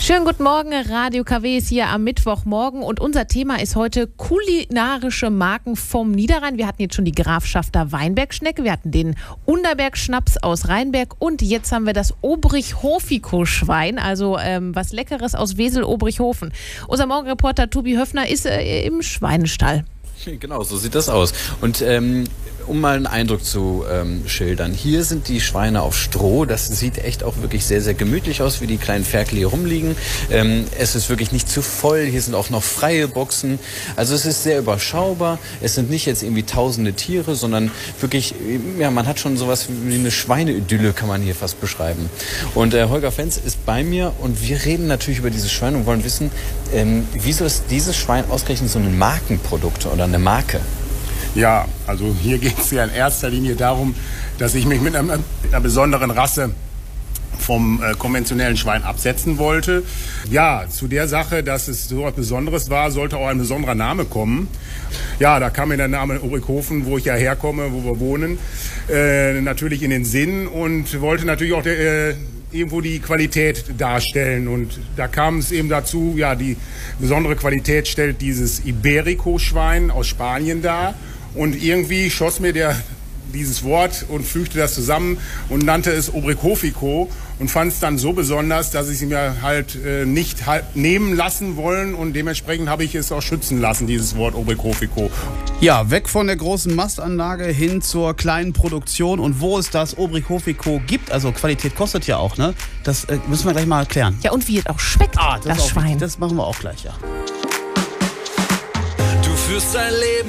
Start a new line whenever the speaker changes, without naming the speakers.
Schönen guten Morgen, Radio KW ist hier am Mittwochmorgen und unser Thema ist heute kulinarische Marken vom Niederrhein. Wir hatten jetzt schon die Grafschafter Weinbergschnecke, wir hatten den Underberg-Schnaps aus Rheinberg und jetzt haben wir das Obrich-Hofiko-Schwein, also was Leckeres aus Wesel-Obrichhofen. Unser Morgenreporter Tobi Höfner ist im Schweinestall.
Genau, so sieht das aus. Und um mal einen Eindruck zu schildern, hier sind die Schweine auf Stroh. Das sieht echt auch wirklich sehr, sehr gemütlich aus, wie die kleinen Ferkel hier rumliegen. Es ist wirklich nicht zu voll. Hier sind auch noch freie Boxen. Also es ist sehr überschaubar. Es sind nicht jetzt irgendwie tausende Tiere, sondern wirklich, ja, man hat schon sowas wie eine Schweineidylle, kann man hier fast beschreiben. Und Holger Fenz ist bei mir und wir reden natürlich über dieses Schwein und wollen wissen, wieso ist dieses Schwein ausgerechnet so ein Markenprodukt oder eine Marke?
Ja, also hier geht es ja in erster Linie darum, dass ich mich mit einer besonderen Rasse vom konventionellen Schwein absetzen wollte. Ja, zu der Sache, dass es so etwas Besonderes war, sollte auch ein besonderer Name kommen. Ja, da kam mir der Name Obrichhofen, wo ich ja herkomme, wo wir wohnen, natürlich in den Sinn und wollte natürlich auch irgendwo die Qualität darstellen. Und da kam es eben dazu, ja, die besondere Qualität stellt dieses Iberico-Schwein aus Spanien dar. Und irgendwie schoss mir dieses Wort und fügte das zusammen und nannte es Obrichhofiko und fand es dann so besonders, dass ich es mir halt nicht nehmen lassen wollen und dementsprechend habe ich es auch schützen lassen, dieses Wort Obrichhofiko.
Ja, weg von der großen Mastanlage hin zur kleinen Produktion und wo es das Obrichhofiko gibt, also Qualität kostet ja auch, ne? Das müssen wir gleich mal erklären.
Ja, und wie es auch schmeckt, das Schwein.
Das machen wir auch gleich, ja.
Du führst dein Leben